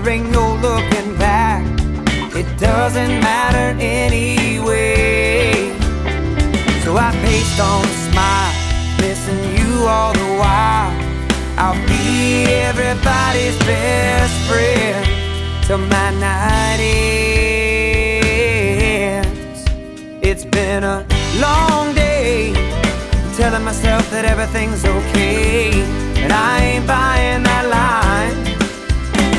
there ain't no looking back. It doesn't matter anyway. So I paced on a smile, missing you all the while. I'll be everybody's best friend till my night ends. It's been a long day, telling myself that everything's okay, and I ain't buying that lie.